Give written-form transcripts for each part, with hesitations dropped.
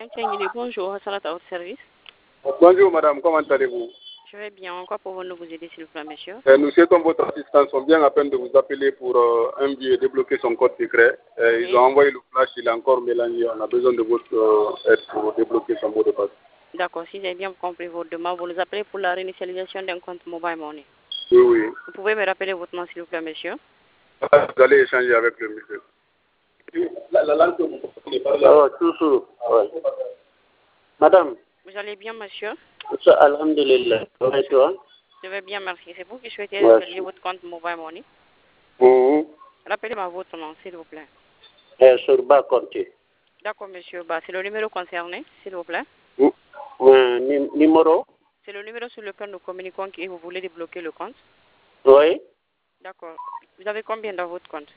Bonjour, Salat à votre service. Bonjour madame, comment allez-vous? Je vais bien. Encore pour nous vous aider, s'il vous plaît, monsieur. Nous souhaitons votre assistance. On vient à peine de vous appeler pour un billet débloquer son code secret. Oui. Ils ont envoyé le flash, il est encore mélangé. On a besoin de votre aide pour débloquer son mot de passe. D'accord, si j'ai bien compris votre demande, vous nous appelez pour la réinitialisation d'un compte Mobile Money. Oui, oui. Vous pouvez me rappeler votre nom, s'il vous plaît, monsieur? Vous allez échanger avec le monsieur. La langue que vous parlez. Toujours. Ouais. Madame, Vous allez bien, monsieur? alhamdulillah. Et toi? Je vais bien, merci. C'est vous qui souhaitez Merci. réinitialiser votre compte Mobile Money? Rappelez-moi votre nom, s'il vous plaît. Surba Conté. D'accord, monsieur. Bah, c'est le numéro concerné, s'il vous plaît. Numéro? C'est le numéro sur lequel nous communiquons que vous voulez débloquer le compte? Oui. D'accord. Vous avez combien dans votre compte?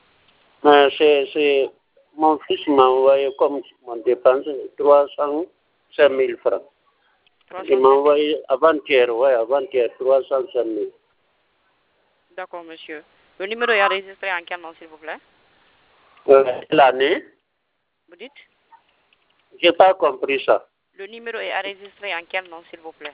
C'est mon fils m'a envoyé comme mon dépense 305 000 francs. 305 Il m'a envoyé avant-hier, 305 000. D'accord, monsieur. Le numéro est enregistré en quel nom, s'il vous plaît? L'année? Vous dites? J'ai pas compris ça. Le numéro est enregistré en quel nom, s'il vous plaît?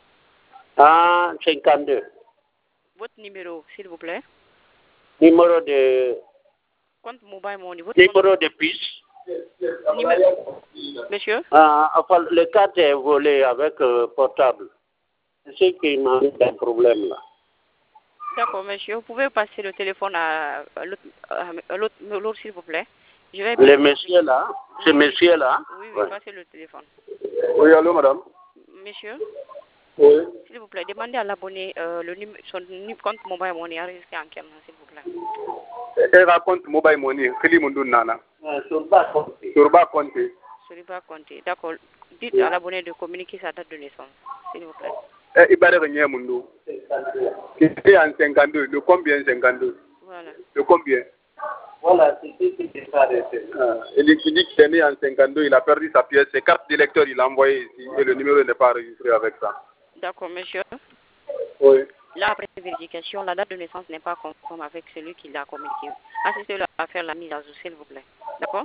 52. Votre numéro, s'il vous plaît? Numéro de... Compte Mobile Money. Votre Numéro de puce. numéro... Monsieur? Enfin, le carte est volé avec portable. C'est ce qui m'a mis un problème là. D'accord, monsieur. Vous pouvez passer le téléphone à l'autre, s'il vous plaît? Je vais... Le monsieur là, ce monsieur là. Oui, Ouais. passez le téléphone. Oui, allô madame? Monsieur? Oui. S'il vous plaît, demandez à l'abonné son compte Mobile Money enregistré en quel nom, s'il vous plaît? Elle raconte mobile money. Fili Mundu Nana. Surba Conté. Surba Conté. Soriba Conté. D'accord. Dites à l'abonné de communiquer sa date de naissance, s'il vous plaît. Ibarre Mundu. Qui est en 52. De combien 52? Voilà. De combien? Voilà, c'est ce qui s'est passé. Il dit qu'il est né en 52, il a perdu sa pièce. Ses cartes d'électeur, il a envoyé ici et le numéro n'est pas enregistré avec ça. D'accord, monsieur. Oui. Là, après vérification, la date de naissance n'est pas conforme avec celui qui l'a communiqué. Assistez-le à faire la mise à jour, s'il vous plaît. D'accord?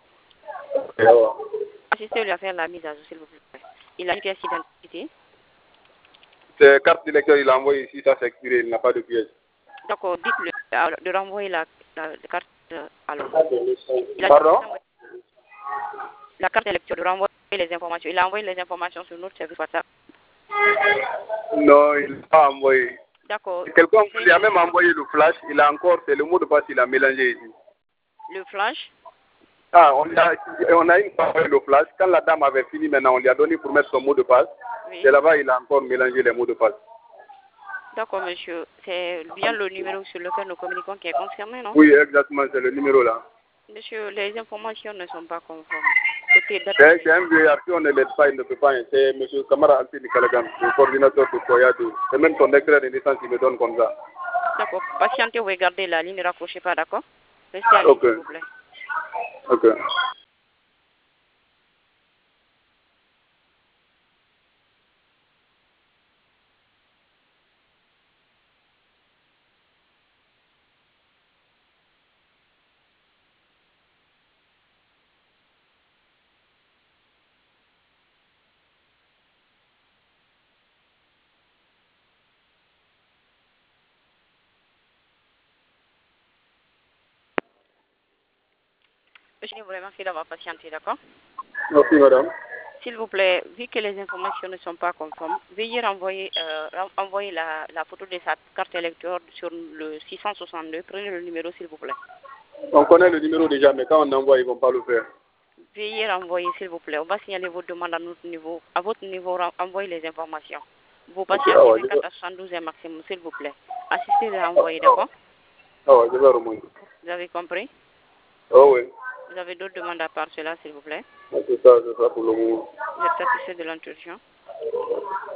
Assistez-le à faire la mise à jour, s'il vous plaît. Il a une pièce d'identité. Ses cartes d'électeur, il a envoyé ici, ça c'est expiré, il n'a pas de pièce. D'accord, dites-le de renvoyer la carte alors. Pardon? La carte électeur, de renvoyer les informations. Il a envoyé les informations sur notre service WhatsApp. Non, il n'a pas envoyé. D'accord. Quelqu'un lui a même envoyé le flash, il a encore, c'est le mot de passe, il a mélangé ici. Le flash? On a une fois envoyé le flash. Quand la dame avait fini maintenant, on lui a donné pour mettre son mot de passe. Oui. Et là-bas, il a encore mélangé les mots de passe. D'accord, monsieur. C'est bien le numéro sur lequel nous communiquons qui est concerné, non? Oui, exactement, c'est le numéro là. Monsieur, les informations ne sont pas conformes. C'est un vieillard, si on ne l'aide pas, il ne peut pas. C'est M. Kamara Altini Kalagam, le coordinateur de Koyadou. C'est même son extrait de naissance qui me donne comme ça. D'accord. Patientez, vous regardez la ligne, ne raccrochez pas, d'accord? Restez à l'aise, s'il vous plaît. Ok. Monsieur, vous remercie d'avoir patienté, d'accord? Merci, madame. S'il vous plaît, vu que les informations ne sont pas conformes, veuillez renvoyer la photo de sa carte électeur sur le 662. Prenez le numéro, s'il vous plaît. On connaît le numéro déjà, mais quand on envoie, ils ne vont pas le faire. Veuillez renvoyer, s'il vous plaît. On va signaler vos demandes à notre niveau. À votre niveau, envoyez les informations. Vous patientez 24 à 72 heures maximum, s'il vous plaît. Assistez à envoyer, d'accord? Ah ouais, je vais remonter. Vous avez compris? Oh oui. Vous avez d'autres demandes à part cela, s'il vous plaît? C'est ça pour le moment. Vous êtes satisfait de l'intuition?